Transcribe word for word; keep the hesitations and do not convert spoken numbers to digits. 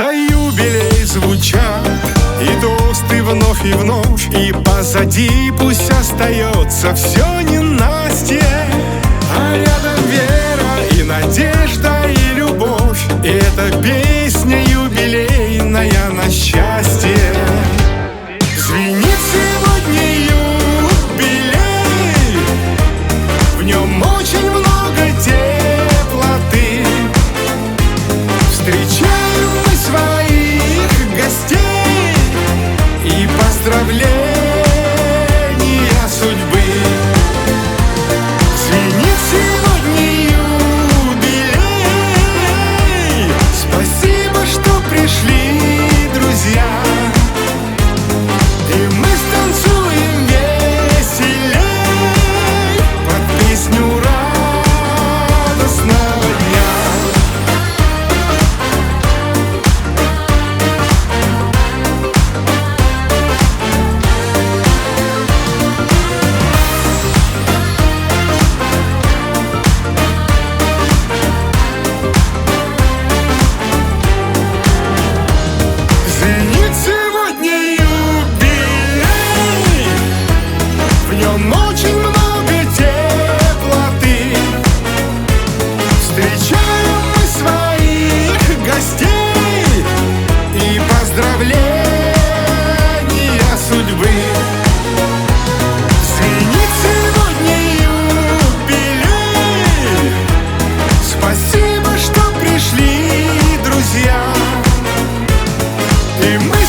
За юбилей звучат и тосты вновь и вновь, и позади пусть остается все ненастье, а рядом вера и надежда и любовь. И эта песня юбилейная на счастье. Звенит сегодня юбилей, в нем очень много теплоты. Встречаем мы своих гостей и поздравления судьбы. Звенит сегодня юбилей, спасибо, что пришли, друзья. И мы станцуем веселей под песню радостного дня. Звенит сегодня юбилей, в нем очень много теплоты. Встречаем мы своих гостей и поздравления судьбы. Звенит сегодня юбилей, спасибо, что пришли, друзья. И мы